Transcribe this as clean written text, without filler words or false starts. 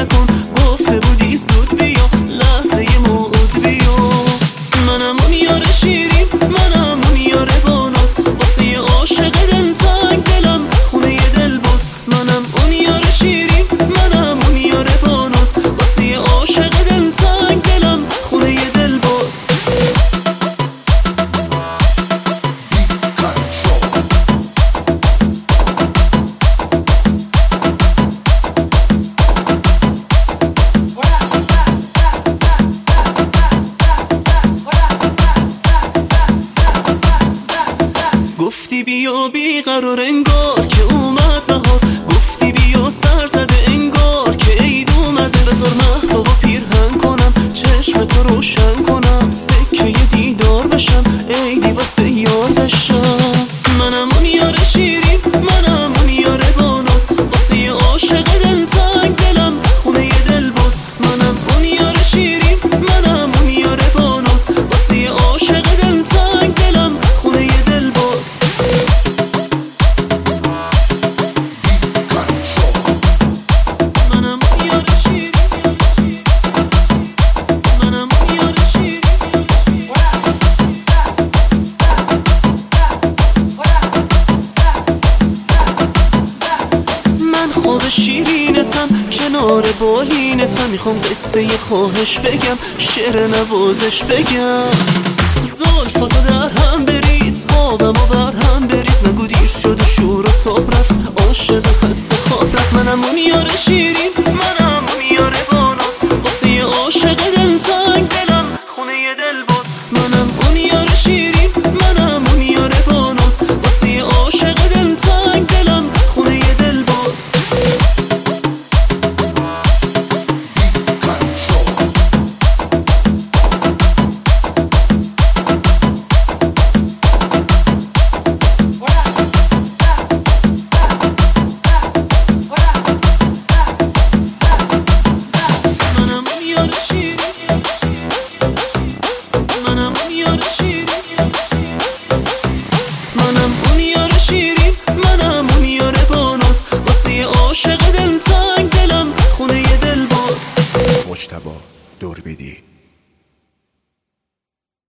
نکن، گفته بودی زود بیا لحظه موعود بیا. منم اون یار شیرین، منم اون یار باناز، واسه عاشق دلتنگ دلم خونه ی دل باز. منم اون یار شیرین، منم اون یار باناز، واسه عاشق دلتنگ دلم خونه ی دل باز. گفتی بیا بیقرار انگار که اومد بهار، گفتی بیا سر زده انگار که عید اومده. بذار مهتابو پیرهن کنم، چشم تو روشن کنم، سکه ی دیدار بشم، عیدی واسه یار بشم. منم اون یار شیرین، منم اون یار باناز، واسه عاشق دلتنگ دلم خونه ی دل باز. منم اون یار شیرین، منم اون یار باناز، واسه عاشق دلتنگ دلم خونه ی دل باز. خواب شیرینتم کنار بالینتم، میخوام قصه ی خواهش بگم، شعر نوازش بگم. زلفاتو در هم بریز، خوابمو بر هم بریز، نگو دیر شد و شور و تاب رفت، عاشق خسته خواب رفت. منم اون یار شیرین، منم اون یار باناز، واسه عاشق دلتنگ دلم خونه ی دل باز. منم اون یار شیرین، منم اون یار باناز، واسه عاشق دلتنگ دلم خونه ی دل باز. عاشق دلتنگ دلم خونه ی دل باز. مجتبی دوربیدی.